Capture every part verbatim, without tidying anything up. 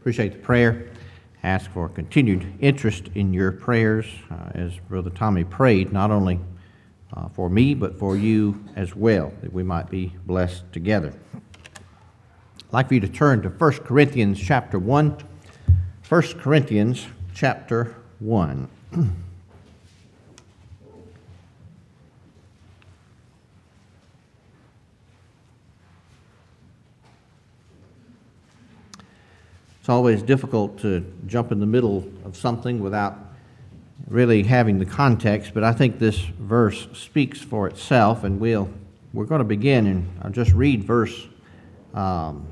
Appreciate the prayer. Ask for continued interest in your prayers uh, as Brother Tommy prayed, not only uh, for me, but for you as well, that we might be blessed together. I'd like for you to turn to First Corinthians chapter one. First Corinthians chapter one. It's always difficult to jump in the middle of something without really having the context, but I think this verse speaks for itself, and we'll, we're going to begin, and I'll just read verse, um,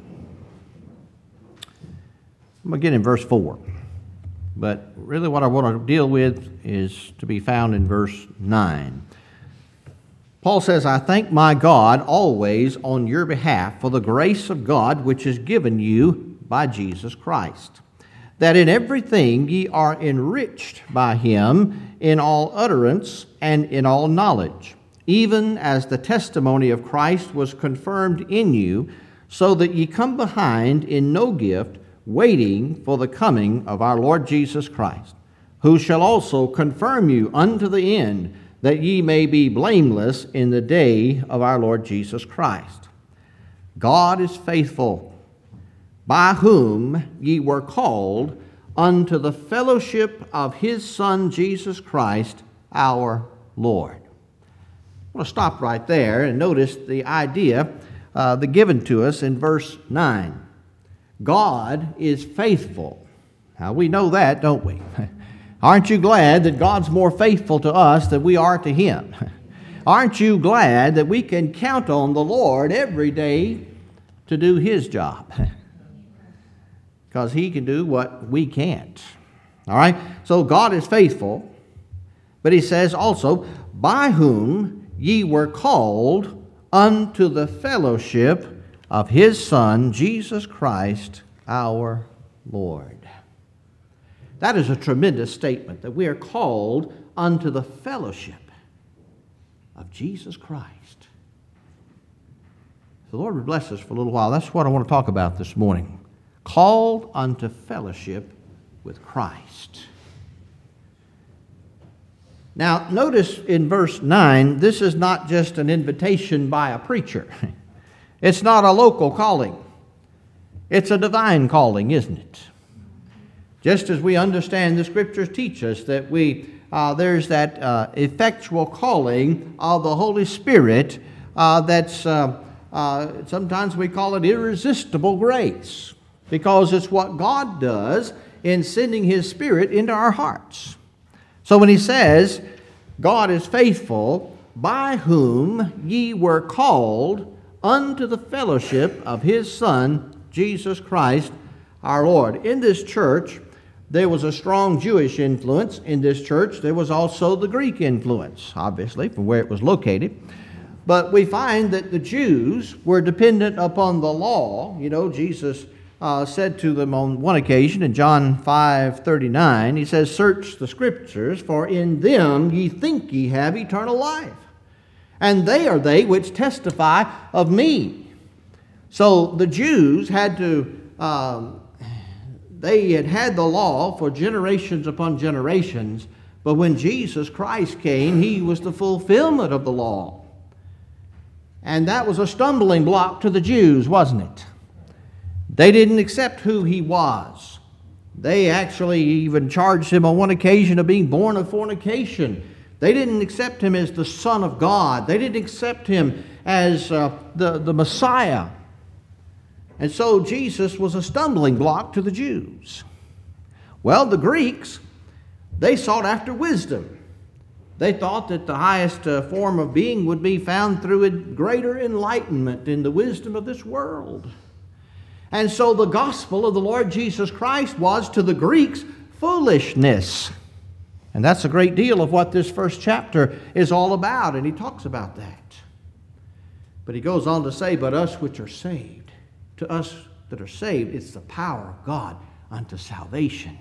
I'm going to get in verse four, but really what I want to deal with is to be found in verse nine. Paul says, I thank my God always on your behalf for the grace of God which is given you by Jesus Christ, that in everything ye are enriched by him in all utterance and in all knowledge, even as the testimony of Christ was confirmed in you, so that ye come behind in no gift, waiting for the coming of our Lord Jesus Christ, who shall also confirm you unto the end, that ye may be blameless in the day of our Lord Jesus Christ. God is faithful, by whom ye were called unto the fellowship of his Son, Jesus Christ, our Lord. I want to stop right there and notice the idea uh, the given to us in verse nine. God is faithful. Now, we know that, don't we? Aren't you glad that God's more faithful to us than we are to him? Aren't you glad that we can count on the Lord every day to do his job? Because he can do what we can't. All right? So God is faithful, but he says also, by whom ye were called unto the fellowship of his Son, Jesus Christ, our Lord. That is a tremendous statement, that we are called unto the fellowship of Jesus Christ. The Lord would bless us for a little while. That's what I want to talk about this morning. Called unto fellowship with Christ. Now, notice in verse nine, this is not just an invitation by a preacher. It's not a local calling. It's a divine calling, isn't it? Just as we understand the Scriptures teach us that we uh, there's that uh, effectual calling of the Holy Spirit uh, that's, uh, uh, sometimes we call it irresistible grace, because it's what God does in sending his Spirit into our hearts. So when he says, God is faithful, by whom ye were called unto the fellowship of his Son, Jesus Christ, our Lord. In this church, there was a strong Jewish influence. In this church, there was also the Greek influence, obviously, from where it was located. But we find that the Jews were dependent upon the law. You know, Jesus Uh, said to them on one occasion in John five thirty-nine, he says, search the Scriptures, for in them ye think ye have eternal life, and they are they which testify of me. So the Jews had to, um, they had had the law for generations upon generations, but when Jesus Christ came, he was the fulfillment of the law. And that was a stumbling block to the Jews, wasn't it? They didn't accept who he was. They actually even charged him on one occasion of being born of fornication. They didn't accept him as the Son of God. They didn't accept him as uh, the, the Messiah. And so Jesus was a stumbling block to the Jews. Well, the Greeks, they sought after wisdom. They thought that the highest uh, form of being would be found through a greater enlightenment in the wisdom of this world. And so the gospel of the Lord Jesus Christ was to the Greeks foolishness. And that's a great deal of what this first chapter is all about, and he talks about that. But he goes on to say, but us which are saved, to us that are saved, it's the power of God unto salvation.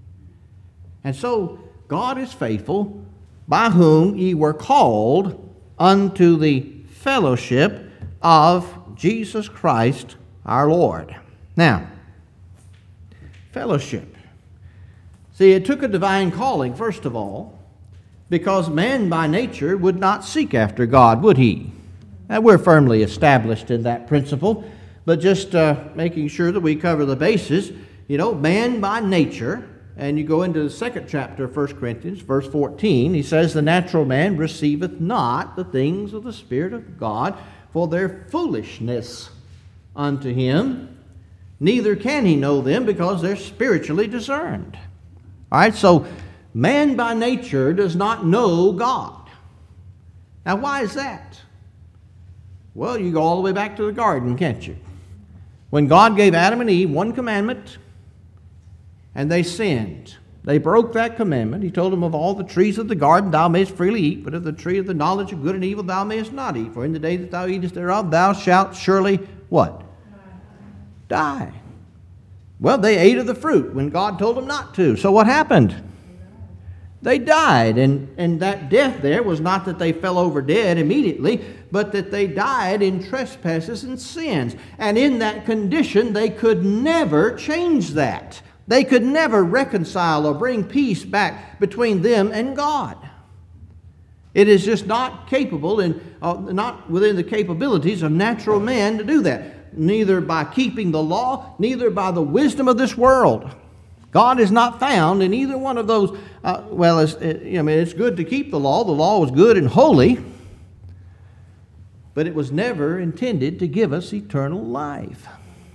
And so God is faithful, by whom ye were called unto the fellowship of Jesus Christ our Lord. Now, fellowship. See, it took a divine calling, first of all, because man by nature would not seek after God, would he? And we're firmly established in that principle, but just uh, making sure that we cover the bases. You know, man by nature, and you go into the second chapter of First Corinthians, verse fourteen, he says, the natural man receiveth not the things of the Spirit of God, for their foolishness unto him, neither can he know them, because they're spiritually discerned. All right, so man by nature does not know God. Now, why is that? Well, you go all the way back to the garden, can't you? When God gave Adam and Eve one commandment, and they sinned. They broke that commandment. He told them, of all the trees of the garden thou mayest freely eat, but of the tree of the knowledge of good and evil thou mayest not eat. For in the day that thou eatest thereof, thou shalt surely, what? Die. Well, they ate of the fruit when God told them not to. So what happened? They died, and, and that death there was not that they fell over dead immediately, but that they died in trespasses and sins. And in that condition, they could never change that. They could never reconcile or bring peace back between them and God. It is just not capable and uh, not within the capabilities of natural man to do that. Neither by keeping the law, neither by the wisdom of this world. God is not found in either one of those. Uh, well, it's, it, I mean, it's good to keep the law. The law was good and holy, but it was never intended to give us eternal life.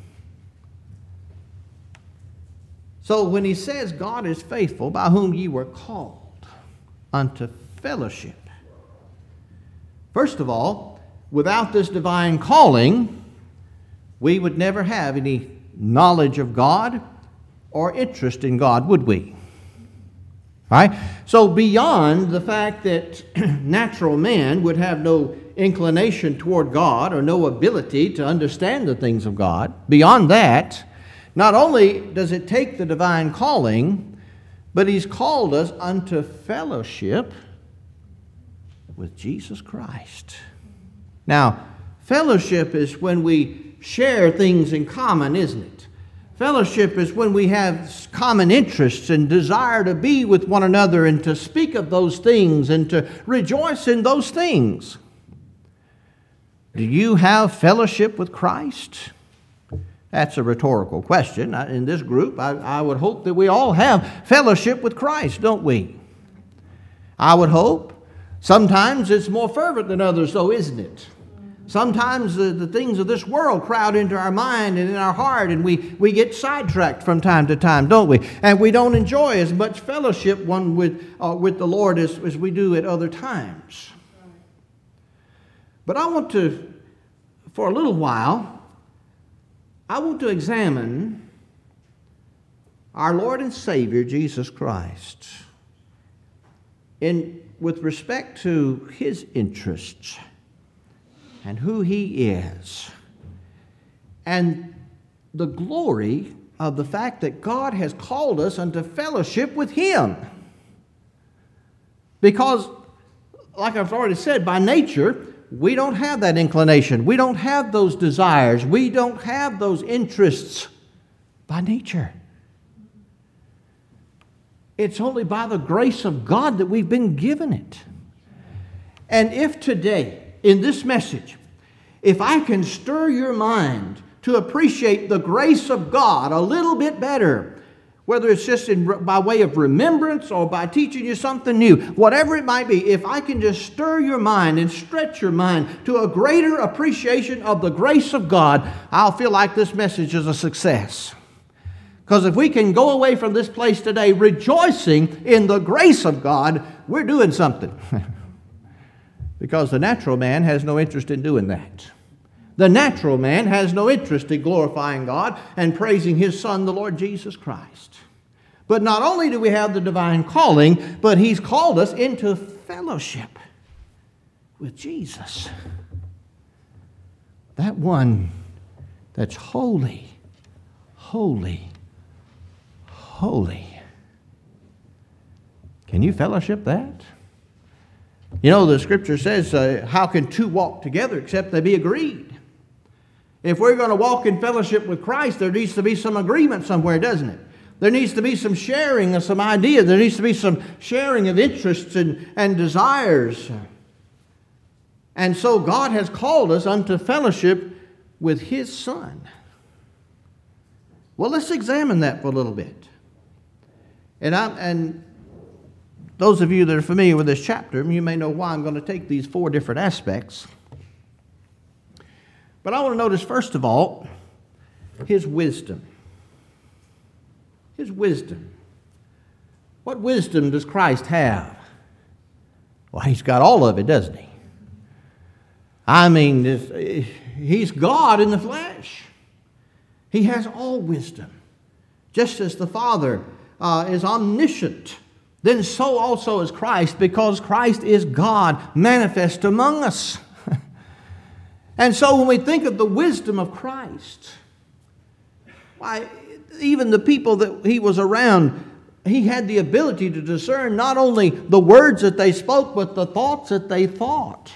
So when he says God is faithful, by whom ye were called unto fellowship. First of all, without this divine calling, we would never have any knowledge of God or interest in God, would we? All right? So beyond the fact that natural man would have no inclination toward God or no ability to understand the things of God, beyond that, not only does it take the divine calling, but he's called us unto fellowship with Jesus Christ. Now, fellowship is when we share things in common, isn't it? Fellowship is when we have common interests and desire to be with one another and to speak of those things and to rejoice in those things. Do you have fellowship with Christ? That's a rhetorical question. In this group, I, I would hope that we all have fellowship with Christ, don't we? I would hope. Sometimes it's more fervent than others, though, isn't it? Sometimes the, the things of this world crowd into our mind and in our heart, and we, we get sidetracked from time to time, don't we? And we don't enjoy as much fellowship one with, uh, with the Lord as, as we do at other times. But I want to, for a little while, I want to examine our Lord and Savior, Jesus Christ, in, with respect to his interests and who he is, and the glory of the fact that God has called us unto fellowship with him. Because, like I've already said, by nature, we don't have that inclination. We don't have those desires. We don't have those interests by nature. It's only by the grace of God that we've been given it. And if today, in this message, if I can stir your mind to appreciate the grace of God a little bit better, whether it's just in, by way of remembrance or by teaching you something new, whatever it might be, if I can just stir your mind and stretch your mind to a greater appreciation of the grace of God, I'll feel like this message is a success. Because if we can go away from this place today rejoicing in the grace of God, we're doing something. Because the natural man has no interest in doing that. The natural man has no interest in glorifying God and praising his Son, the Lord Jesus Christ. But not only do we have the divine calling, but he's called us into fellowship with Jesus. That one that's holy, holy, holy. Can you fellowship that? You know, the Scripture says, uh, how can two walk together except they be agreed? If we're going to walk in fellowship with Christ, there needs to be some agreement somewhere, doesn't it? There needs to be some sharing of some ideas. There needs to be some sharing of interests and, and desires. And so God has called us unto fellowship with His Son. Well, let's examine that for a little bit. And, I, and those of you that are familiar with this chapter, you may know why I'm going to take these four different aspects. But I want to notice, first of all, His wisdom. His wisdom. What wisdom does Christ have? Well, He's got all of it, doesn't He? I mean, He's God in the flesh. He has all wisdom. Just as the Father uh, is omniscient, then so also is Christ, because Christ is God manifest among us. And so when we think of the wisdom of Christ, why, even the people that He was around, He had the ability to discern not only the words that they spoke, but the thoughts that they thought.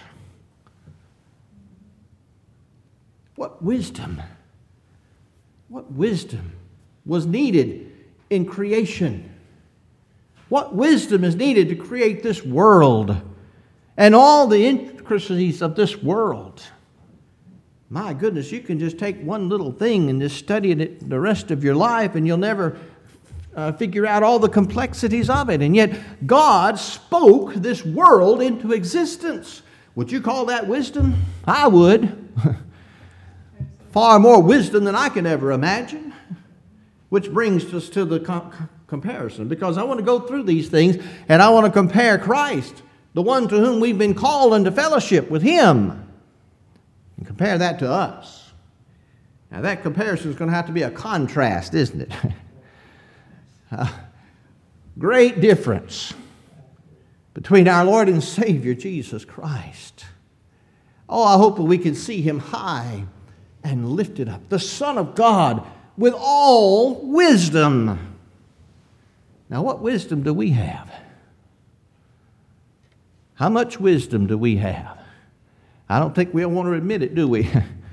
What wisdom, what wisdom was needed in creation? What wisdom is needed to create this world and all the intricacies of this world? My goodness, you can just take one little thing and just study it the rest of your life, and you'll never uh, figure out all the complexities of it. And yet God spoke this world into existence. Would you call that wisdom? I would. Far more wisdom than I can ever imagine. Which brings us to the com- comparison. Because I want to go through these things and I want to compare Christ, the one to whom we've been called into fellowship with Him, and compare that to us. Now that comparison is going to have to be a contrast, isn't it? uh, great difference between our Lord and Savior Jesus Christ. Oh, I hope that we can see Him high and lifted up, the Son of God, with all wisdom. Now, what wisdom do we have? How much wisdom do we have? I don't think we'll want to admit it, do we?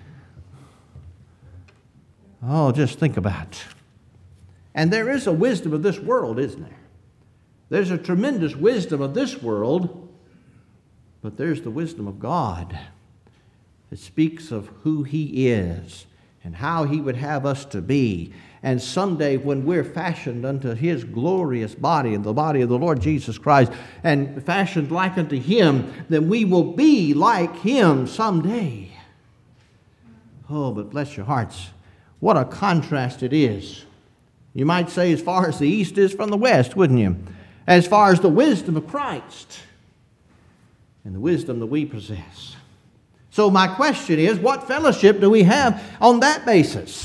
Oh, just think about it. And there is a wisdom of this world, isn't there? There's a tremendous wisdom of this world, but there's the wisdom of God. It speaks of who He is and how He would have us to be. And someday when we're fashioned unto His glorious body, and the body of the Lord Jesus Christ, and fashioned like unto Him, then we will be like Him someday. Oh, but bless your hearts, what a contrast it is. You might say as far as the east is from the west, wouldn't you? As far as the wisdom of Christ and the wisdom that we possess. So my question is, what fellowship do we have on that basis?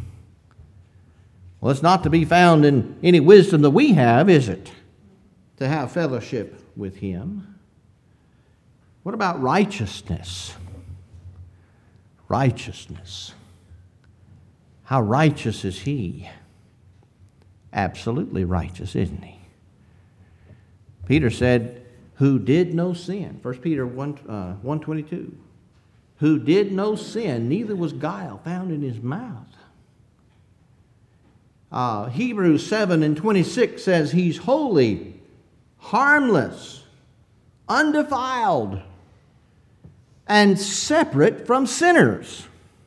Well, it's not to be found in any wisdom that we have, is it? To have fellowship with Him. What about righteousness? Righteousness. How righteous is He? Absolutely righteous, isn't He? Peter said, who did no sin. First Peter one, uh, one twenty-two. Who did no sin, neither was guile found in His mouth. Uh, Hebrews seven and twenty-six says He's holy, harmless, undefiled, and separate from sinners.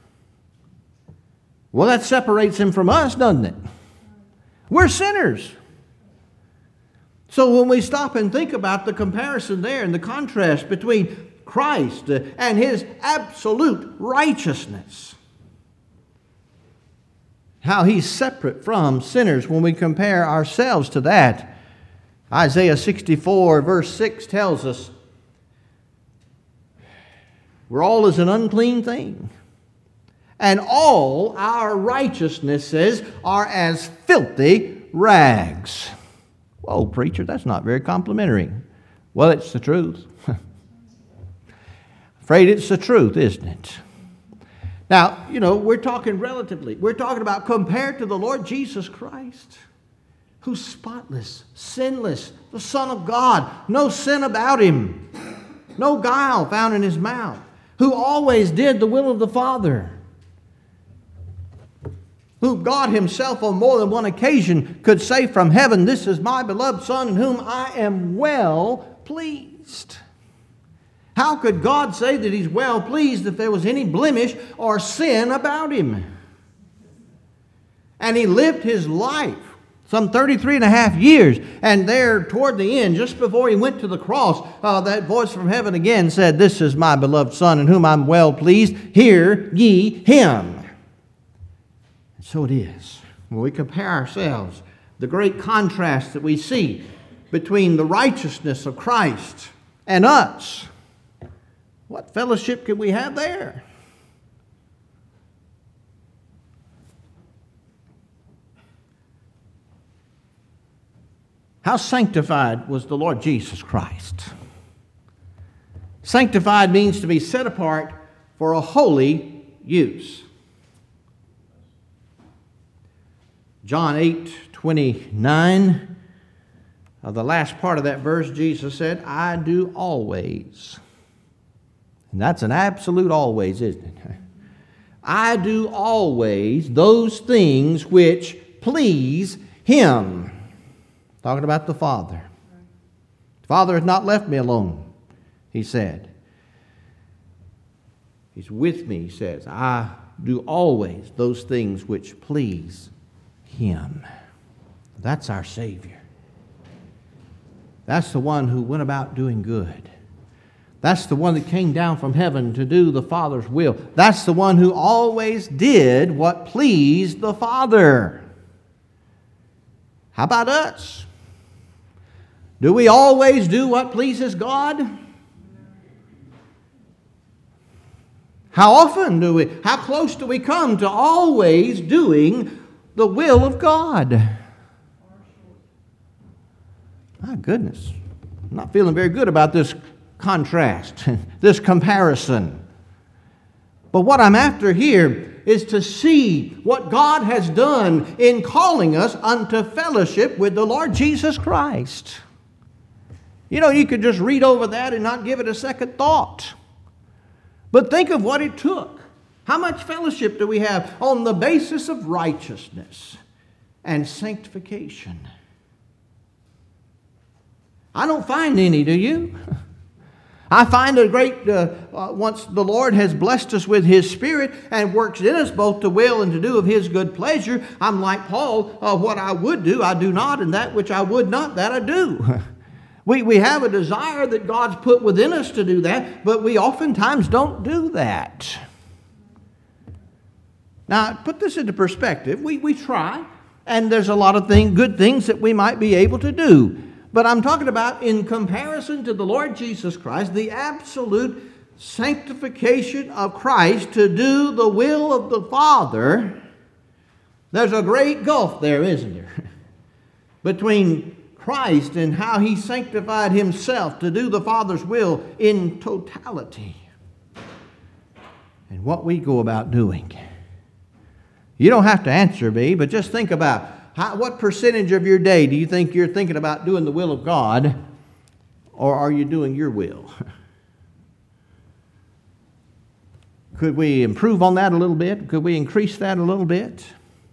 Well, that separates Him from us, doesn't it? We're sinners. So when we stop and think about the comparison there and the contrast between Christ and His absolute righteousness, how He's separate from sinners when we compare ourselves to that. Isaiah sixty-four verse six tells us, we're all as an unclean thing, and all our righteousnesses are as filthy rags. Whoa, preacher, that's not very complimentary. Well, it's the truth. Afraid it's the truth, isn't it? Now, you know, we're talking relatively. We're talking about compared to the Lord Jesus Christ, who's spotless, sinless, the Son of God, no sin about Him, no guile found in His mouth, who always did the will of the Father, whom God himself on more than one occasion could say from heaven, "This is my beloved Son in whom I am well pleased." How could God say that he's well pleased if there was any blemish or sin about him? And he lived his life some thirty-three and a half years. And there toward the end, just before he went to the cross, uh, that voice from heaven again said, "This is my beloved Son in whom I'm well pleased. Hear ye him." And so it is. When we compare ourselves, the great contrast that we see between the righteousness of Christ and us, what fellowship can we have there? How sanctified was the Lord Jesus Christ? Sanctified means to be set apart for a holy use. John eight twenty-nine, uh, the last part of that verse, Jesus said, "I do always." And that's an absolute always, isn't it? "I do always those things which please Him." Talking about the Father. "The Father has not left me alone," he said. He's with me, he says. "I do always those things which please Him." That's our Savior. That's the one who went about doing good. That's the one that came down from heaven to do the Father's will. That's the one who always did what pleased the Father. How about us? Do we always do what pleases God? How often do we, how close do we come to always doing the will of God? My goodness, I'm not feeling very good about this contrast, this comparison. But what I'm after here is to see what God has done in calling us unto fellowship with the Lord Jesus Christ. You know, you could just read over that and not give it a second thought. But think of what it took. How much fellowship do we have on the basis of righteousness and sanctification? I don't find any, do you? I find a great, uh, uh, once the Lord has blessed us with His Spirit and works in us both to will and to do of His good pleasure, I'm like Paul, uh, what I would do, I do not, and that which I would not, that I do. We, we have a desire that God's put within us to do that, but we oftentimes don't do that. Now, put this into perspective. We, we try, and there's a lot of thing, good things that we might be able to do. But I'm talking about in comparison to the Lord Jesus Christ, the absolute sanctification of Christ to do the will of the Father. There's a great gulf there, isn't there? Between Christ and how He sanctified Himself to do the Father's will in totality, and what we go about doing. You don't have to answer me, but just think about how, what percentage of your day do you think you're thinking about doing the will of God, or are you doing your will? Could we improve on that a little bit? Could we increase that a little bit?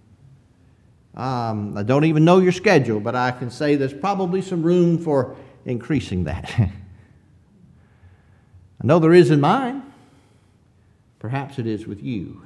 Um, I don't even know your schedule, but I can say there's probably some room for increasing that. I know there is in mine. Perhaps it is with you.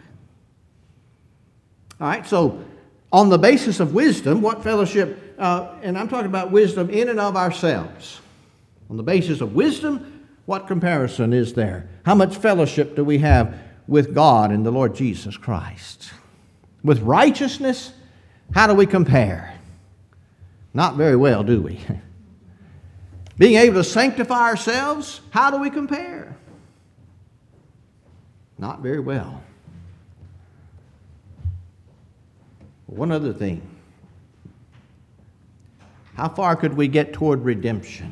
All right, so on the basis of wisdom, what fellowship, uh, and I'm talking about wisdom in and of ourselves. On the basis of wisdom, what comparison is there? How much fellowship do we have with God and the Lord Jesus Christ? With righteousness, how do we compare? Not very well, do we? Being able to sanctify ourselves, how do we compare? Not very well. One other thing. How far could we get toward redemption?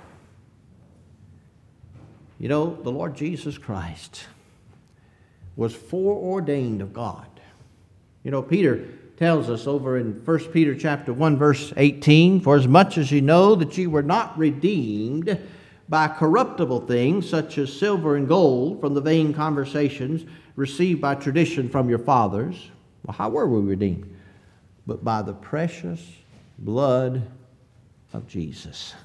You know, the Lord Jesus Christ was foreordained of God. You know, Peter tells us over in First Peter chapter one, verse eighteen, "For as much as you know that you were not redeemed by corruptible things, such as silver and gold, from the vain conversations received by tradition from your fathers, Well, how were we redeemed? But by the precious blood of Jesus.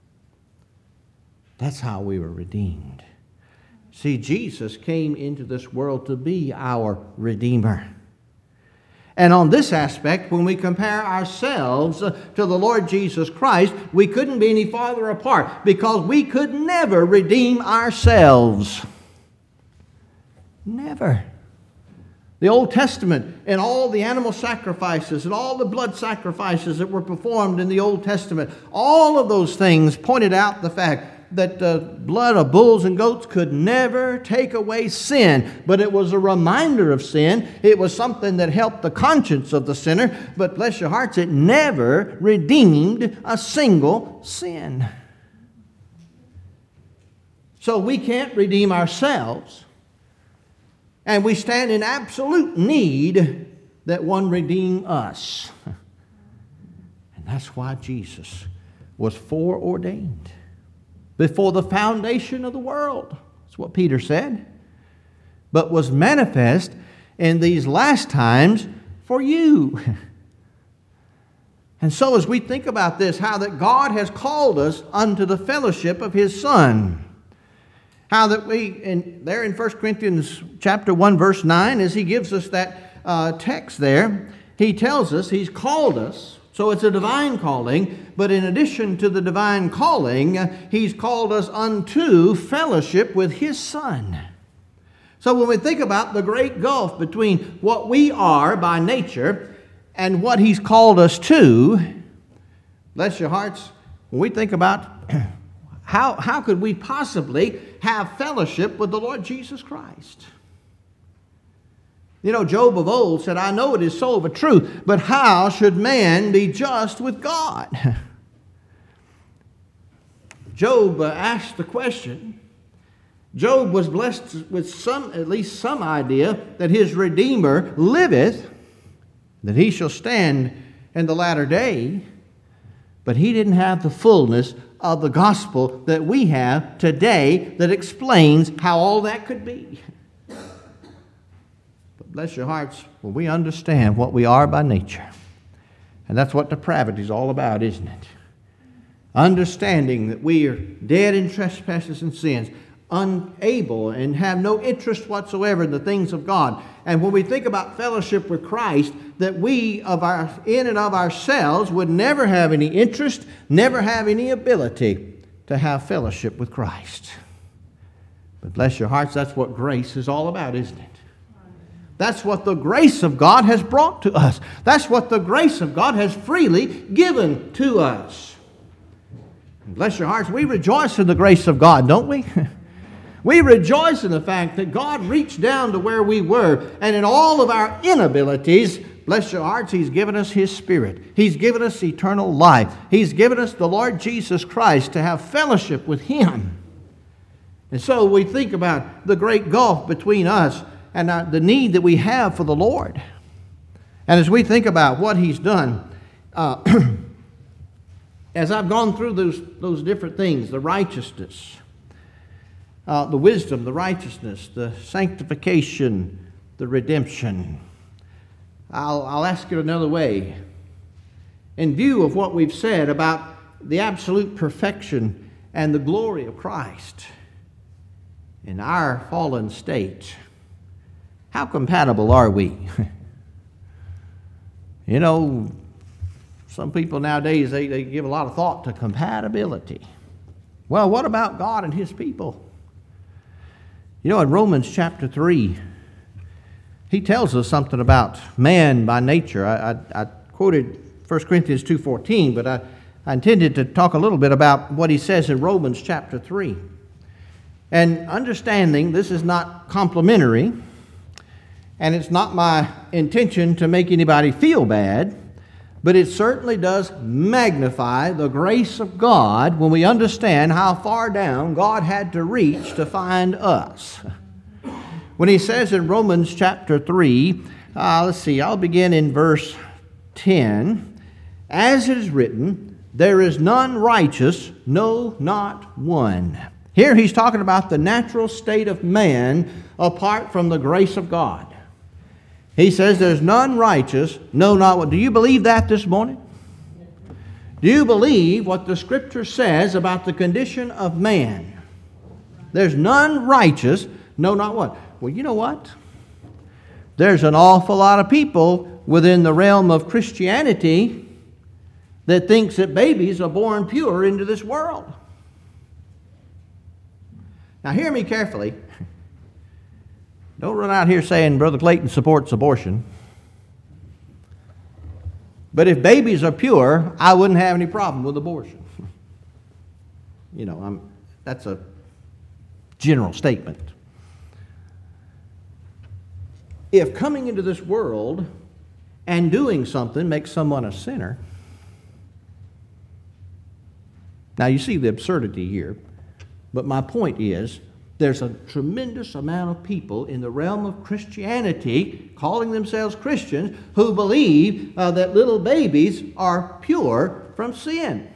That's how we were redeemed. See, Jesus came into this world to be our Redeemer. And on this aspect, when we compare ourselves to the Lord Jesus Christ, we couldn't be any farther apart because we could never redeem ourselves. Never. The Old Testament and all the animal sacrifices and all the blood sacrifices that were performed in the Old Testament, all of those things pointed out the fact that the blood of bulls and goats could never take away sin. But it was a reminder of sin. It was something that helped the conscience of the sinner. But bless your hearts, it never redeemed a single sin. So we can't redeem ourselves. And we stand in absolute need that one redeem us. And that's why Jesus was foreordained before the foundation of the world. That's what Peter said. But was manifest in these last times for you. And so as we think about this, how that God has called us unto the fellowship of His Son. How that we, in, there in First Corinthians chapter one, verse nine, as he gives us that uh, text there, he tells us He's called us. So it's a divine calling, but in addition to the divine calling, He's called us unto fellowship with His Son. So when we think about the great gulf between what we are by nature and what He's called us to, bless your hearts, when we think about how, how could we possibly have fellowship with the Lord Jesus Christ? You know, Job of old said, I know it is so of a truth, but how should man be just with God? Job uh, asked the question. Job was blessed with some, at least some idea that his Redeemer liveth, that he shall stand in the latter day, but he didn't have the fullness of the gospel that we have today that explains how all that could be. Bless your hearts, when we understand what we are by nature. And that's what depravity is all about, isn't it? Understanding that we are dead in trespasses and sins, unable and have no interest whatsoever in the things of God. And when we think about fellowship with Christ, that we of our in and of ourselves would never have any interest, never have any ability to have fellowship with Christ. But bless your hearts, that's what grace is all about, isn't it? That's what the grace of God has brought to us. That's what the grace of God has freely given to us. And bless your hearts, we rejoice in the grace of God, don't we? We rejoice in the fact that God reached down to where we were, and in all of our inabilities, bless your hearts, He's given us His Spirit. He's given us eternal life. He's given us the Lord Jesus Christ to have fellowship with Him. And so we think about the great gulf between us and uh, the need that we have for the Lord. And as we think about what He's done, uh, as I've gone through those, those different things, the righteousness, uh, the wisdom, the righteousness, the sanctification, the redemption, I'll, I'll ask it another way. In view of what we've said about the absolute perfection and the glory of Christ in our fallen state, how compatible are we? You know, some people nowadays, they, they give a lot of thought to compatibility. Well, what about God and His people? You know, in Romans chapter three, he tells us something about man by nature. I, I, I quoted First Corinthians two fourteen, but I, I intended to talk a little bit about what he says in Romans chapter three. And understanding this is not complimentary, and it's not my intention to make anybody feel bad, but it certainly does magnify the grace of God when we understand how far down God had to reach to find us. When he says in Romans chapter three, uh, let's see, I'll begin in verse ten. As it is written, there is none righteous, no, not one. Here he's talking about the natural state of man apart from the grace of God. He says there's none righteous, no, not one. Do you believe that this morning? Do you believe what the Scripture says about the condition of man? There's none righteous, no, not one. Well, you know what? There's an awful lot of people within the realm of Christianity that thinks that babies are born pure into this world. Now hear me carefully. Don't run out here saying Brother Clayton supports abortion. But if babies are pure, I wouldn't have any problem with abortion. You know, I'm, that's a general statement. If coming into this world and doing something makes someone a sinner, now you see the absurdity here, but my point is, there's a tremendous amount of people in the realm of Christianity, calling themselves Christians, who believe uh, that little babies are pure from sin.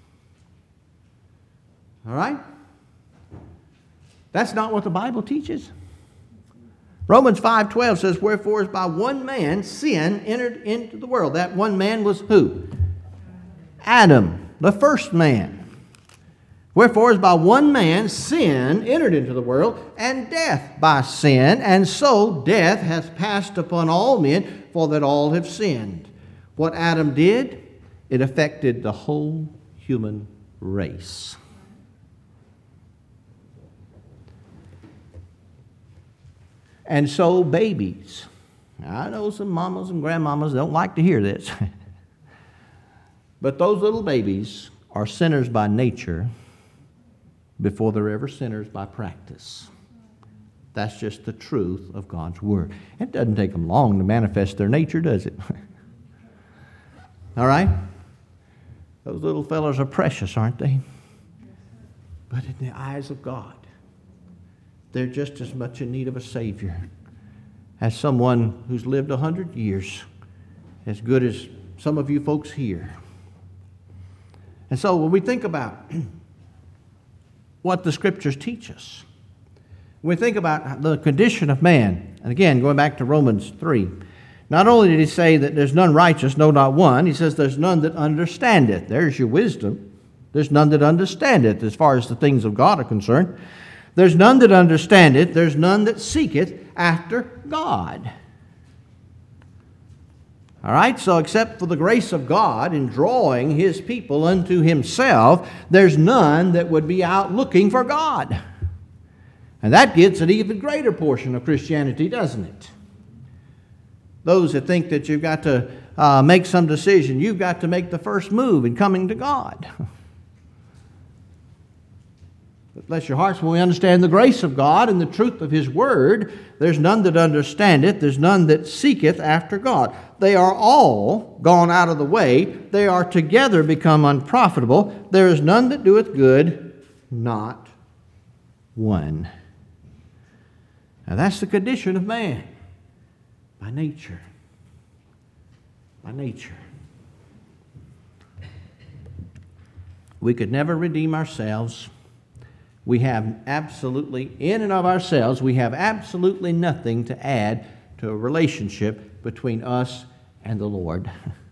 All right? That's not what the Bible teaches. Romans five twelve says, wherefore as by one man sin entered into the world. That one man was who? Adam, the first man. Wherefore, as by one man sin entered into the world, and death by sin, and so death hath passed upon all men, for that all have sinned. What Adam did, it affected the whole human race. And so babies, I know some mamas and grandmamas don't like to hear this, but those little babies are sinners by nature, before they're ever sinners by practice. That's just the truth of God's Word. It doesn't take them long to manifest their nature, does it? All right? Those little fellows are precious, aren't they? But in the eyes of God, they're just as much in need of a Savior as someone who's lived a hundred years, as good as some of you folks here. And so when we think about what the Scriptures teach us, when we think about the condition of man, and again, going back to Romans three, not only did he say that there's none righteous, no, not one, he says there's none that understandeth. There's your wisdom. There's none that understandeth as far as the things of God are concerned. There's none that understandeth. There's none that seeketh after God. All right, so except for the grace of God in drawing His people unto Himself, there's none that would be out looking for God. And that gets an even greater portion of Christianity, doesn't it? Those that think that you've got to uh, make some decision, you've got to make the first move in coming to God. But bless your hearts, when we understand the grace of God and the truth of His Word, there's none that understandeth, there's none that seeketh after God. They are all gone out of the way. They are together become unprofitable. There is none that doeth good, not one. Now that's the condition of man by nature. By nature. We could never redeem ourselves. We have absolutely, in and of ourselves, we have absolutely nothing to add to a relationship between us and the Lord.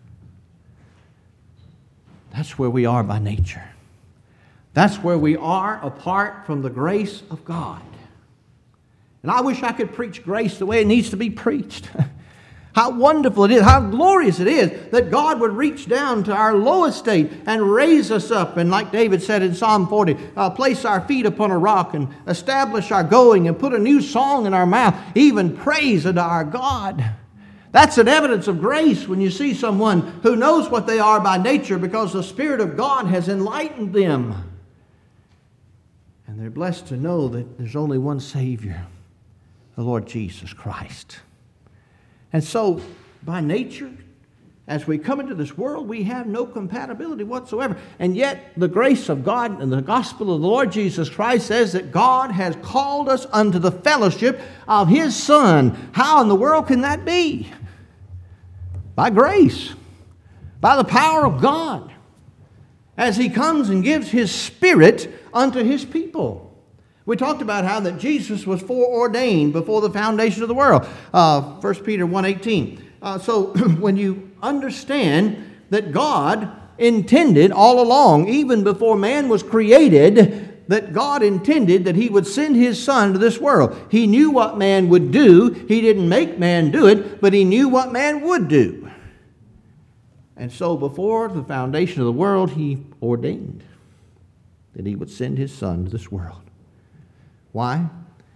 That's where we are by nature. That's where we are apart from the grace of God. And I wish I could preach grace the way it needs to be preached. How wonderful it is, how glorious it is that God would reach down to our low estate and raise us up. And like David said in Psalm forty, uh, place our feet upon a rock and establish our going and put a new song in our mouth, even praise unto our God. That's an evidence of grace when you see someone who knows what they are by nature because the Spirit of God has enlightened them. And they're blessed to know that there's only one Savior, the Lord Jesus Christ. And so, by nature, as we come into this world, we have no compatibility whatsoever. And yet, the grace of God and the gospel of the Lord Jesus Christ says that God has called us unto the fellowship of His Son. How in the world can that be? By grace. By the power of God. As He comes and gives His Spirit unto His people. We talked about how that Jesus was foreordained before the foundation of the world. Uh, First Peter one eighteen. Uh, so when you understand that God intended all along, even before man was created, that God intended that He would send His Son to this world. He knew what man would do. He didn't make man do it, but He knew what man would do. And so before the foundation of the world, He ordained that He would send His Son to this world. Why?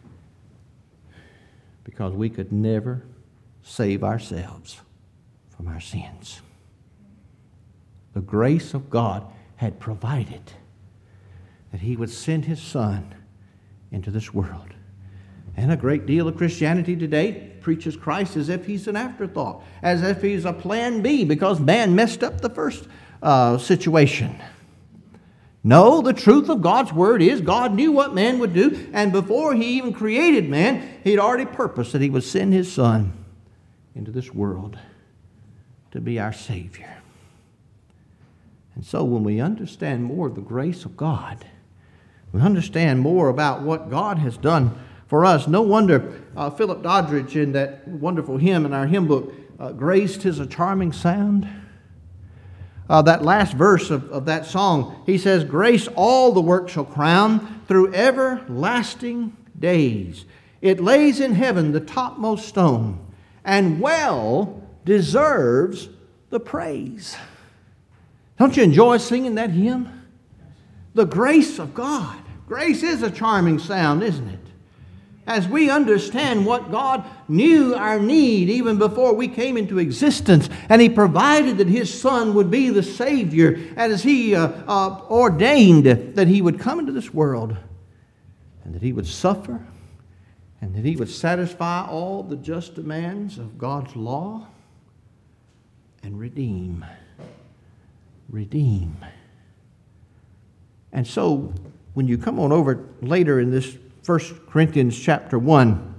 Because we could never save ourselves from our sins. The grace of God had provided that He would send His Son into this world. And a great deal of Christianity today preaches Christ as if He's an afterthought, as if He's a plan B because man messed up the first uh, situation. No, the truth of God's Word is God knew what man would do, and before He even created man, He'd already purposed that He would send His Son into this world to be our Savior. And so when we understand more of the grace of God, we understand more about what God has done for us. No wonder uh, Philip Doddridge, in that wonderful hymn in our hymn book, uh, Grace 'Tis a Charming Sound. Uh, that last verse of, of that song, he says, grace all the work shall crown through everlasting days. It lays in heaven the topmost stone, and well deserves the praise. Don't you enjoy singing that hymn? The grace of God. Grace is a charming sound, isn't it? As we understand what God knew our need even before we came into existence, and He provided that His Son would be the Savior, and as He uh, uh, ordained that He would come into this world, and that He would suffer, and that He would satisfy all the just demands of God's law, and redeem. Redeem. And so, when you come on over later in this First Corinthians chapter one,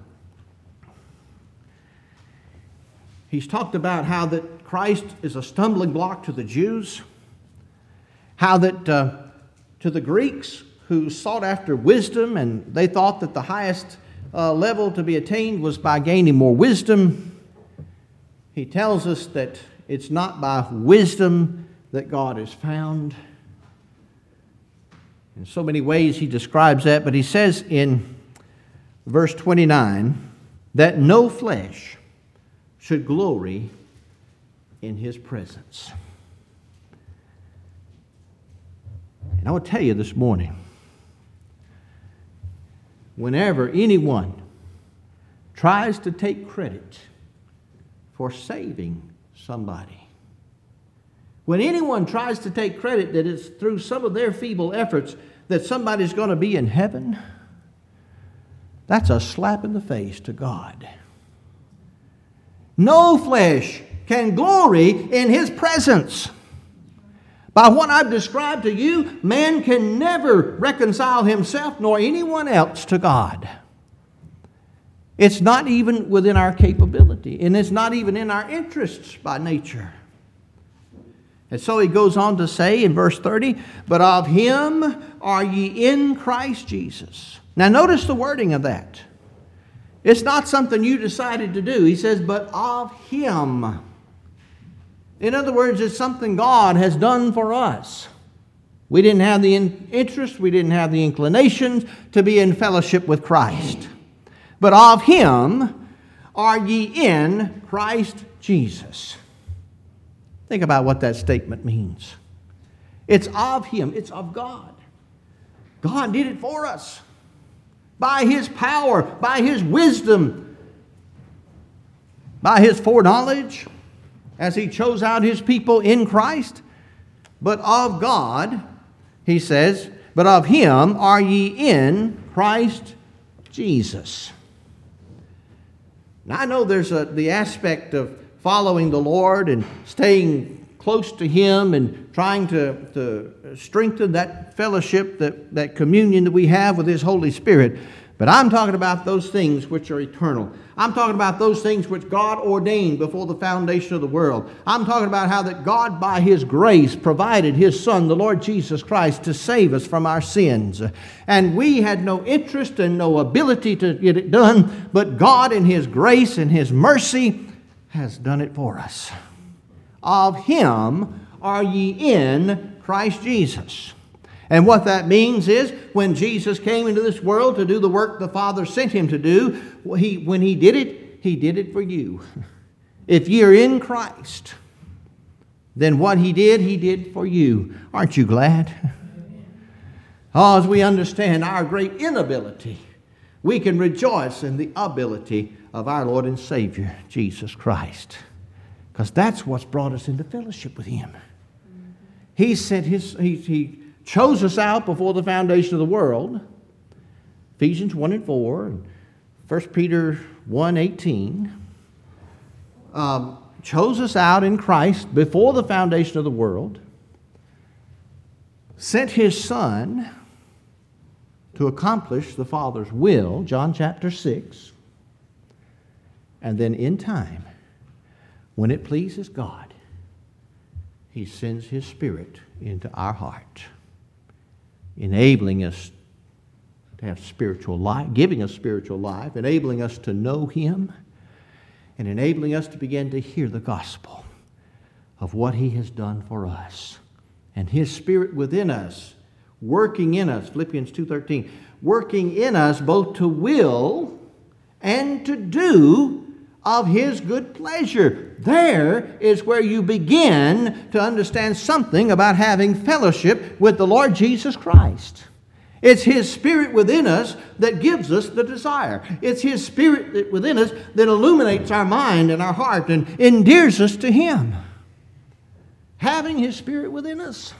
he's talked about how that Christ is a stumbling block to the Jews, how that uh, to the Greeks who sought after wisdom, and they thought that the highest uh, level to be attained was by gaining more wisdom, he tells us that it's not by wisdom that God is found. In so many ways he describes that, but he says in verse twenty-nine that no flesh should glory in His presence. And I will tell you this morning, whenever anyone tries to take credit for saving somebody, when anyone tries to take credit that it's through some of their feeble efforts that somebody's going to be in heaven, that's a slap in the face to God. No flesh can glory in His presence. By what I've described to you, man can never reconcile himself nor anyone else to God. It's not even within our capability, and it's not even in our interests by nature. And so he goes on to say in verse thirty, but of Him are ye in Christ Jesus. Now notice the wording of that. It's not something you decided to do. He says, but of Him. In other words, it's something God has done for us. We didn't have the interest, we didn't have the inclinations to be in fellowship with Christ. But of Him are ye in Christ Jesus. Think about what that statement means. It's of Him. It's of God. God did it for us. By His power, by His wisdom, by His foreknowledge, as He chose out His people in Christ. But of God, he says, but of Him are ye in Christ Jesus. Now I know there's a, the aspect of following the Lord and staying close to Him and trying to, to strengthen that fellowship, that, that communion that we have with His Holy Spirit. But I'm talking about those things which are eternal. I'm talking about those things which God ordained before the foundation of the world. I'm talking about how that God, by His grace, provided His Son, the Lord Jesus Christ, to save us from our sins. And we had no interest and no ability to get it done, but God, in His grace and His mercy, has done it for us. Of Him are ye in Christ Jesus. And what that means is, when Jesus came into this world to do the work the Father sent Him to do, he, when He did it, He did it for you. If you're in Christ, then what He did, He did for you. Aren't you glad? Oh, as we understand our great inability, we can rejoice in the ability of our Lord and Savior, Jesus Christ. Because that's what's brought us into fellowship with Him. He sent His... He, he chose us out before the foundation of the world. Ephesians one and four, and First Peter one eighteen. Um, chose us out in Christ before the foundation of the world. Sent His Son to accomplish the Father's will, John chapter six. And then in time, when it pleases God, He sends His Spirit into our heart, enabling us to have spiritual life, giving us spiritual life, enabling us to know Him, and enabling us to begin to hear the gospel of what He has done for us. And His Spirit within us, working in us, Philippians two thirteen, working in us both to will and to do of His good pleasure. There is where you begin to understand something about having fellowship with the Lord Jesus Christ. It's His Spirit within us that gives us the desire. It's His Spirit within us that illuminates our mind and our heart and endears us to Him. Having His Spirit within us.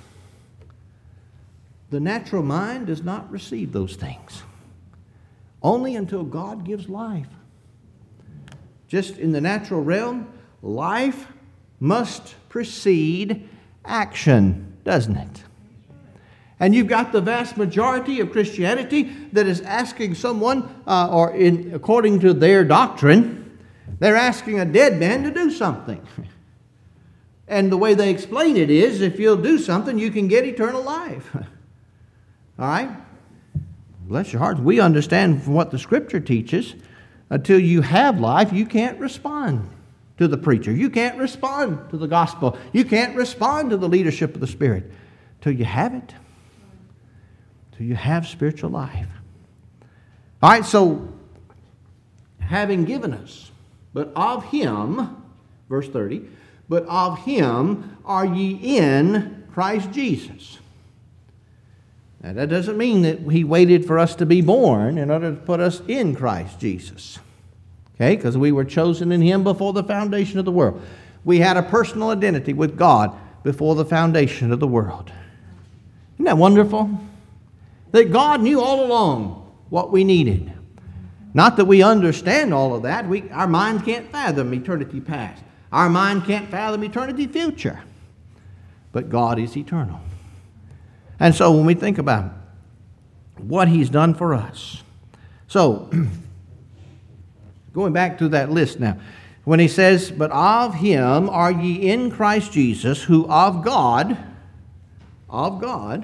The natural mind does not receive those things. Only until God gives life. Just in the natural realm, life must precede action, doesn't it? And you've got the vast majority of Christianity that is asking someone, uh, or in, according to their doctrine, they're asking a dead man to do something. And the way they explain it is, if you'll do something, you can get eternal life. All right? Bless your hearts. We understand from what the Scripture teaches, until you have life, you can't respond to the preacher. You can't respond to the gospel. You can't respond to the leadership of the Spirit till you have it. Till you have spiritual life. All right, so having given us, but of Him, verse thirty, but of Him are ye in Christ Jesus. Now, that doesn't mean that He waited for us to be born in order to put us in Christ Jesus. Okay, because we were chosen in Him before the foundation of the world. We had a personal identity with God before the foundation of the world. Isn't that wonderful? That God knew all along what we needed. Not that we understand all of that. We, our mind can't fathom eternity past. Our mind can't fathom eternity future. But God is eternal. And so when we think about what He's done for us. So, going back to that list now. When He says, but of Him are ye in Christ Jesus, who of God, of God,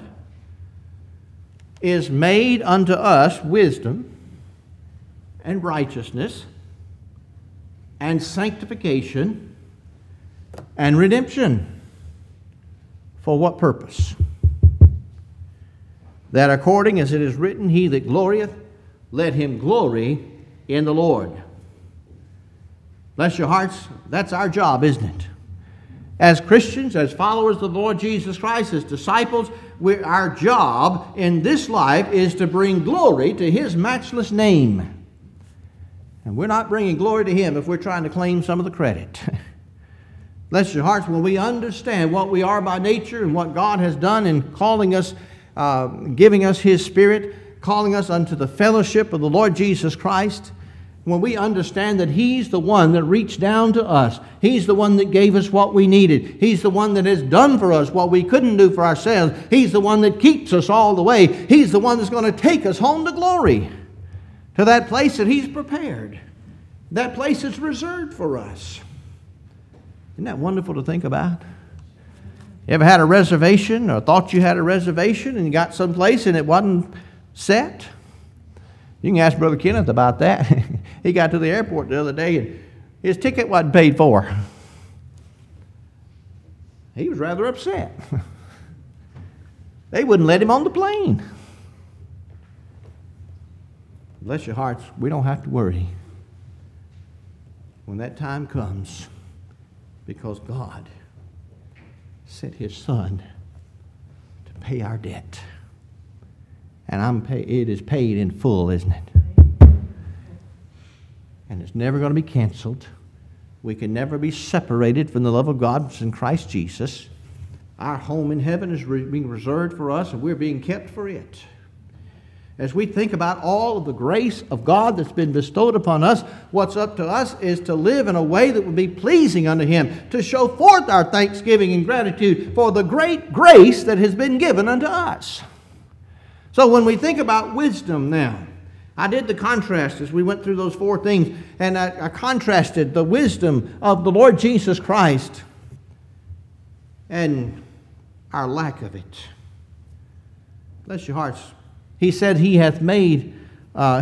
is made unto us wisdom and righteousness and sanctification and redemption. For what purpose? That according as it is written, he that glorieth, let him glory in the Lord. Bless your hearts, that's our job, isn't it? As Christians, as followers of the Lord Jesus Christ, as disciples, we, our job in this life is to bring glory to His matchless name. And we're not bringing glory to Him if we're trying to claim some of the credit. Bless your hearts, when we understand what we are by nature and what God has done in calling us, uh, giving us His Spirit, calling us unto the fellowship of the Lord Jesus Christ, when we understand that He's the one that reached down to us, He's the one that gave us what we needed, He's the one that has done for us what we couldn't do for ourselves, He's the one that keeps us all the way, He's the one that's going to take us home to glory, to that place that He's prepared. That place is reserved for us. Isn't that wonderful to think about? You ever had a reservation or thought you had a reservation and you got someplace and it wasn't set? You can ask Brother Kenneth about that. He got to the airport the other day and his ticket wasn't paid for. He was rather upset. They wouldn't let him on the plane. Bless your hearts, we don't have to worry when that time comes, because God sent His Son to pay our debt. And I'm pay, it is paid in full, isn't it? And it's never going to be canceled. We can never be separated from the love of God that's in Christ Jesus. Our home in heaven is re- being reserved for us, and we're being kept for it. As we think about all of the grace of God that's been bestowed upon us, what's up to us is to live in a way that would be pleasing unto Him, to show forth our thanksgiving and gratitude for the great grace that has been given unto us. So when we think about wisdom now, I did the contrast as we went through those four things, and I, I contrasted the wisdom of the Lord Jesus Christ and our lack of it. Bless your hearts. He said He hath made, uh,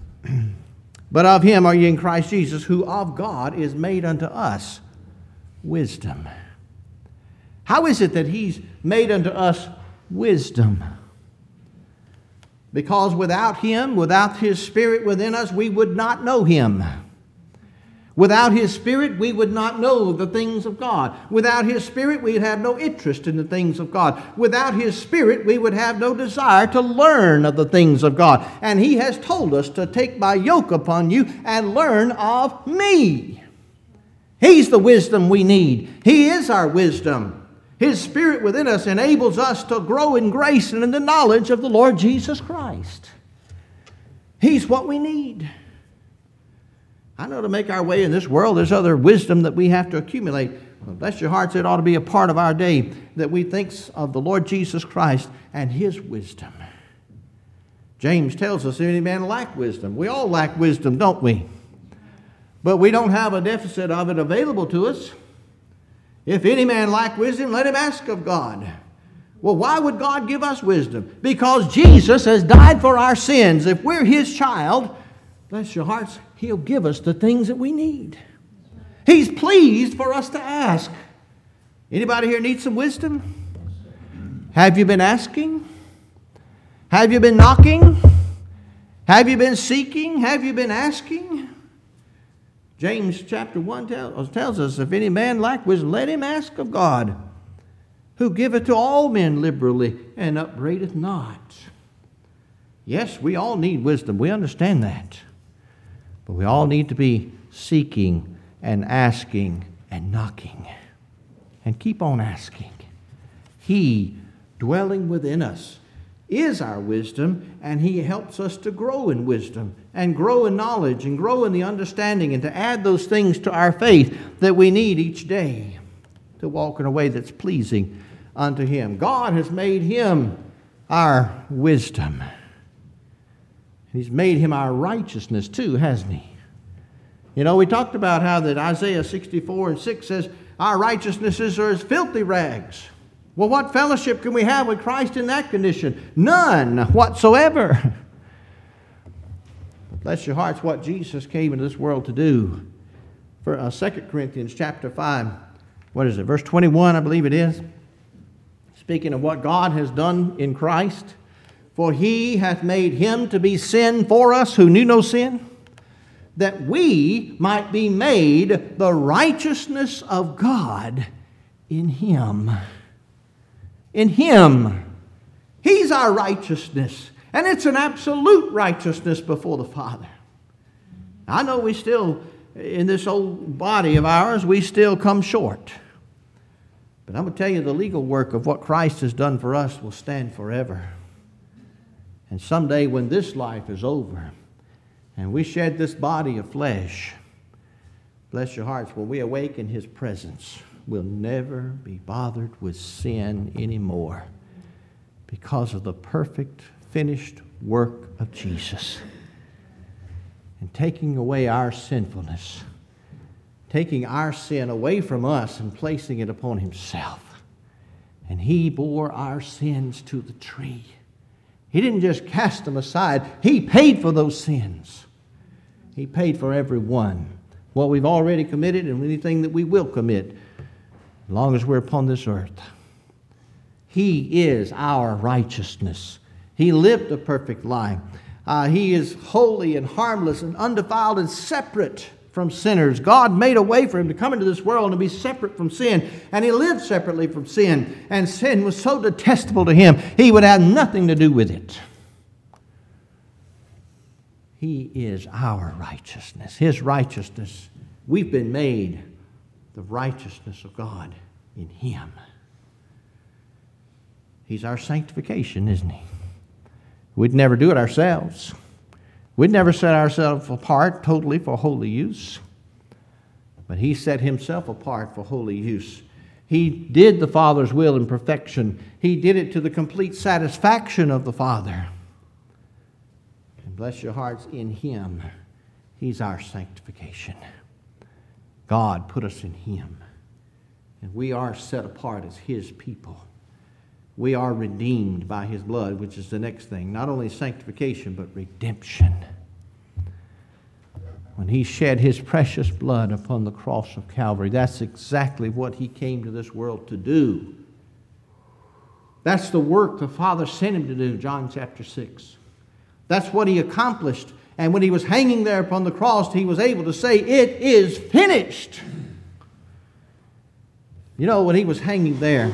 but of Him are ye in Christ Jesus, who of God is made unto us wisdom. How is it that He's made unto us wisdom? Because without Him, without His Spirit within us, we would not know Him. Without His Spirit, we would not know the things of God. Without His Spirit, we'd have no interest in the things of God. Without His Spirit, we would have no desire to learn of the things of God. And He has told us to take my yoke upon you and learn of me. He's the wisdom we need. He is our wisdom. His Spirit within us enables us to grow in grace and in the knowledge of the Lord Jesus Christ. He's what we need. I know to make our way in this world, there's other wisdom that we have to accumulate. Well, bless your hearts, it ought to be a part of our day that we think of the Lord Jesus Christ and His wisdom. James tells us, if any man lack wisdom. We all lack wisdom, don't we? But we don't have a deficit of it available to us. If any man lack wisdom, let him ask of God. Well, why would God give us wisdom? Because Jesus has died for our sins. If we're His child, bless your hearts, He'll give us the things that we need. He's pleased for us to ask. Anybody here need some wisdom? Have you been asking? Have you been knocking? Have you been seeking? Have you been asking? James chapter one tells, tells us, if any man lack wisdom, let him ask of God, who giveth to all men liberally and upbraideth not. Yes, we all need wisdom. We understand that. But we all need to be seeking and asking and knocking. And keep on asking. He, dwelling within us, is our wisdom, and He helps us to grow in wisdom and grow in knowledge and grow in the understanding and to add those things to our faith that we need each day to walk in a way that's pleasing unto Him. God has made Him our wisdom. He's made Him our righteousness too, hasn't He? You know, we talked about how that Isaiah sixty-four and six says, our righteousnesses are as filthy rags. Well, what fellowship can we have with Christ in that condition? None whatsoever. Bless your hearts, what Jesus came into this world to do. For uh, Second Corinthians chapter five, what is it, verse twenty-one, I believe it is. Speaking of what God has done in Christ. For He hath made Him to be sin for us who knew no sin, that we might be made the righteousness of God in Him. In Him. He's our righteousness. And it's an absolute righteousness before the Father. I know we still, in this old body of ours, we still come short. But I'm going to tell you, the legal work of what Christ has done for us will stand forever. And someday when this life is over and we shed this body of flesh, bless your hearts, when we awake in His presence, we'll never be bothered with sin anymore because of the perfect, finished work of Jesus. and taking away our sinfulness, taking our sin away from us and placing it upon himself. And he bore our sins to the tree. He didn't just cast them aside. He paid for those sins. He paid for every one. What we've already committed and anything that we will commit as long as we're upon this earth. He is our righteousness. He lived a perfect life. Uh, he is holy and harmless and undefiled and separate from sinners. God made a way for him to come into this world and be separate from sin. And he lived separately from sin. And sin was so detestable to him, he would have nothing to do with it. He is our righteousness. His righteousness. We've been made the righteousness of God in him. He's our sanctification, isn't he? We'd never do it ourselves. We'd never set ourselves apart totally for holy use. But he set himself apart for holy use. He did the Father's will in perfection. He did it to the complete satisfaction of the Father. And bless your hearts, in him, he's our sanctification. God put us in him. And we are set apart as his people. We are redeemed by his blood, which is the next thing. Not only sanctification, but redemption. When he shed his precious blood upon the cross of Calvary, that's exactly what he came to this world to do. That's the work the Father sent him to do, John chapter six. That's what he accomplished. And when he was hanging there upon the cross, he was able to say, "It is finished." You know, when he was hanging there,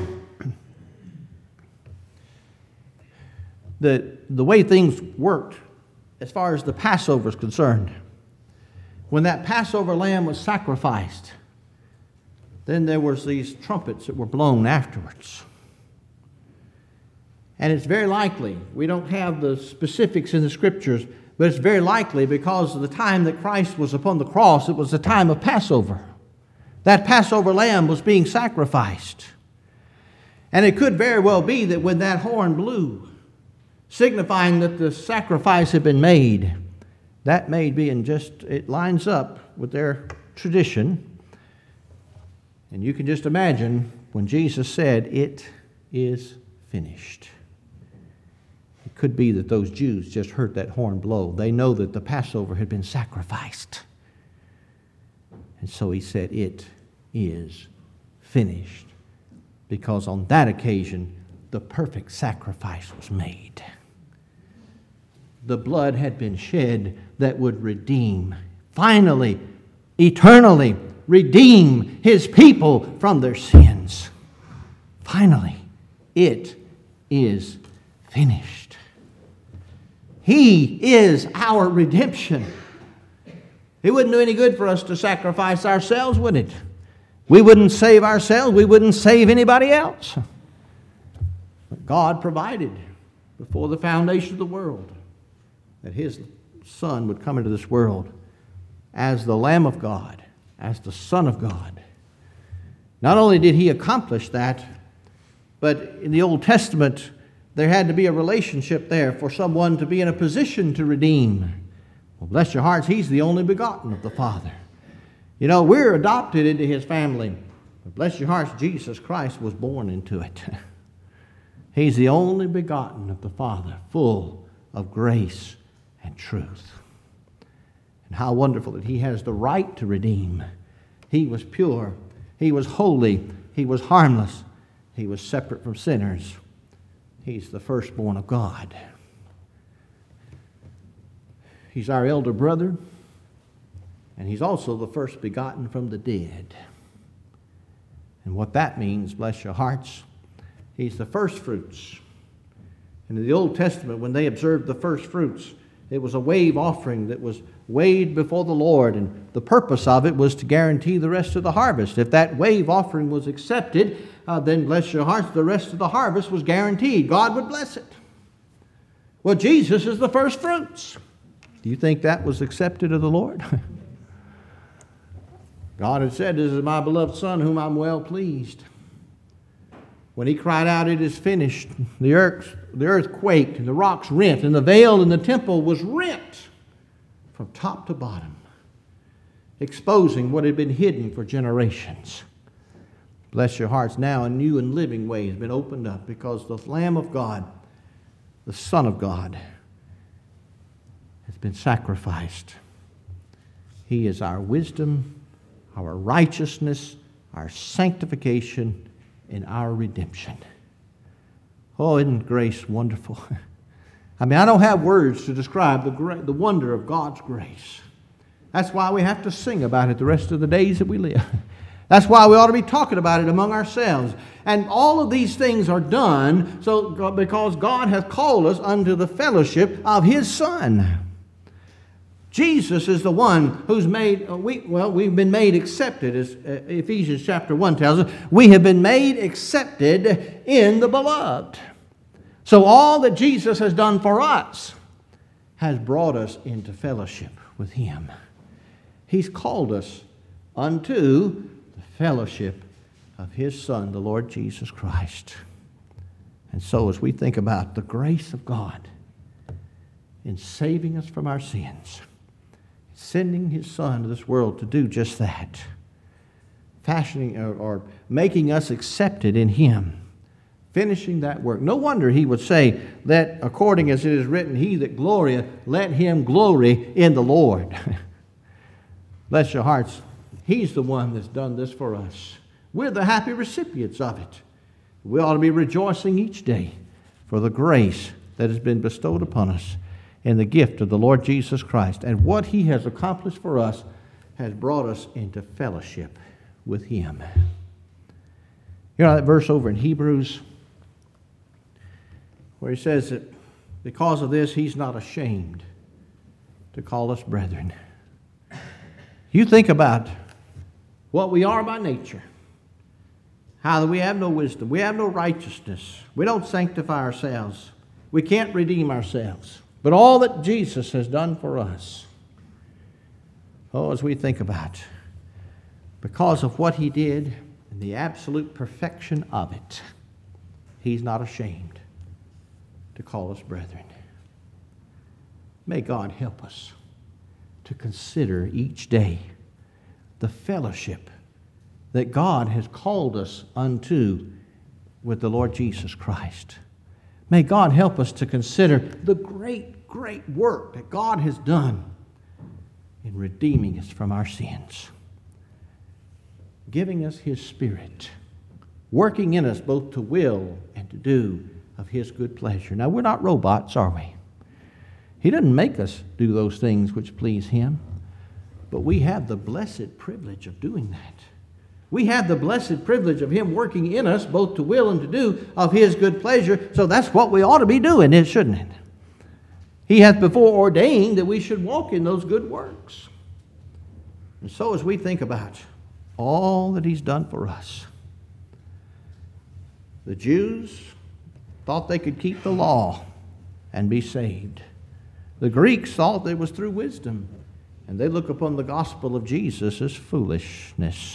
the, the way things worked as far as the Passover is concerned, when that Passover lamb was sacrificed, then there was these trumpets that were blown afterwards. And it's very likely, we don't have the specifics in the Scriptures, but it's very likely because of the time that Christ was upon the cross, it was the time of Passover. That Passover lamb was being sacrificed. And it could very well be that when that horn blew, signifying that the sacrifice had been made, that may be in just, it lines up with their tradition. And you can just imagine when Jesus said, "It is finished." It could be that those Jews just heard that horn blow. They know that the Passover had been sacrificed. And so he said, "It is finished." Because on that occasion, the perfect sacrifice was made. The blood had been shed that would redeem, finally, eternally redeem his people from their sins. Finally, it is finished. He is our redemption. It wouldn't do any good for us to sacrifice ourselves, would it? We wouldn't save ourselves. We wouldn't save anybody else. But God provided before the foundation of the world that his Son would come into this world as the Lamb of God, as the Son of God. Not only did he accomplish that, but in the Old Testament, there had to be a relationship there for someone to be in a position to redeem. Well, bless your hearts, he's the only begotten of the Father. You know, we're adopted into his family. But bless your hearts, Jesus Christ was born into it. He's the only begotten of the Father, full of grace and truth. And how wonderful that he has the right to redeem. He was pure. He was holy. He was harmless. He was separate from sinners. He's the firstborn of God. He's our elder brother. And he's also the first begotten from the dead. And what that means, bless your hearts, he's the first fruits. And in the Old Testament, when they observed the first fruits, it was a wave offering that was weighed before the Lord, and the purpose of it was to guarantee the rest of the harvest. If that wave offering was accepted, uh, then bless your hearts, the rest of the harvest was guaranteed. God would bless it. Well, Jesus is the first fruits. Do you think that was accepted of the Lord? God had said, "This is my beloved Son, whom I'm well pleased." When he cried out, "It is finished," the earth, the earth quaked, and the rocks rent, and the veil in the temple was rent. from top to bottom, exposing what had been hidden for generations. Bless your hearts, now a new and living way has been opened up because the Lamb of God, the Son of God, has been sacrificed. He is our wisdom, our righteousness, our sanctification, and our redemption. Oh, isn't grace wonderful? I mean, I don't have words to describe the, gra- the wonder of God's grace. That's why we have to sing about it the rest of the days that we live. That's why we ought to be talking about it among ourselves. And all of these things are done so because God has called us unto the fellowship of His Son. Jesus is the one who's made, we, well, we've been made accepted, as Ephesians chapter one tells us. We have been made accepted in the Beloved. So all that Jesus has done for us has brought us into fellowship with Him. He's called us unto the fellowship of His Son, the Lord Jesus Christ. And so as we think about the grace of God in saving us from our sins, sending His Son to this world to do just that, fashioning or, or making us accepted in Him, finishing that work. No wonder He would say that according as it is written, he that glorieth, let him glory in the Lord. Bless your hearts. He's the one that's done this for us. We're the happy recipients of it. We ought to be rejoicing each day for the grace that has been bestowed upon us in the gift of the Lord Jesus Christ. And what He has accomplished for us has brought us into fellowship with Him. You know that verse over in Hebrews where he says that because of this He's not ashamed to call us brethren. You think about what we are by nature. How that we have no wisdom. We have no righteousness. We don't sanctify ourselves. We can't redeem ourselves. But all that Jesus has done for us, oh, as we think about, because of what He did and the absolute perfection of it, He's not ashamed to call us brethren. May God help us to consider each day the fellowship that God has called us unto with the Lord Jesus Christ. May God help us to consider the great, great work that God has done in redeeming us from our sins, giving us His Spirit, working in us both to will and to do of His good pleasure. Now, we're not robots, are we? He doesn't make us do those things which please Him, but we have the blessed privilege of doing that. We have the blessed privilege of Him working in us both to will and to do of His good pleasure. So that's what we ought to be doing, shouldn't it? He hath before ordained that we should walk in those good works. And so as we think about all that He's done for us, the Jews thought they could keep the law and be saved. The Greeks thought it was through wisdom, and they look upon the gospel of Jesus as foolishness.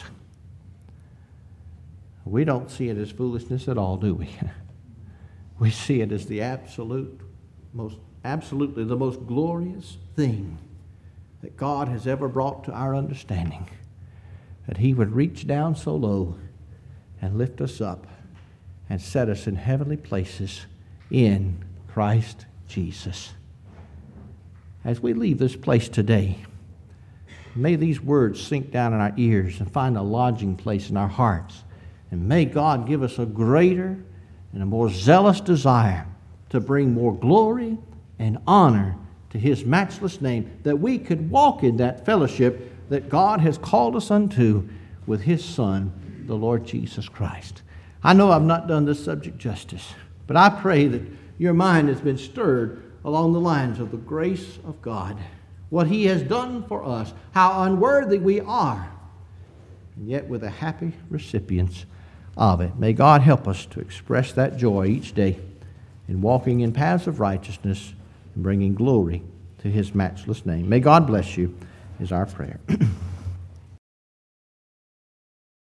We don't see it as foolishness at all, do we? We see it as the absolute, most absolutely the most glorious thing that God has ever brought to our understanding. That He would reach down so low and lift us up and set us in heavenly places in Christ Jesus. As we leave this place today, may these words sink down in our ears and find a lodging place in our hearts. And may God give us a greater and a more zealous desire to bring more glory and honor to His matchless name, that we could walk in that fellowship that God has called us unto with His Son, the Lord Jesus Christ. I know I've not done this subject justice, but I pray that your mind has been stirred along the lines of the grace of God, what He has done for us, how unworthy we are, and yet we're the happy recipients of it. May God help us to express that joy each day in walking in paths of righteousness and bringing glory to His matchless name. May God bless you, is our prayer.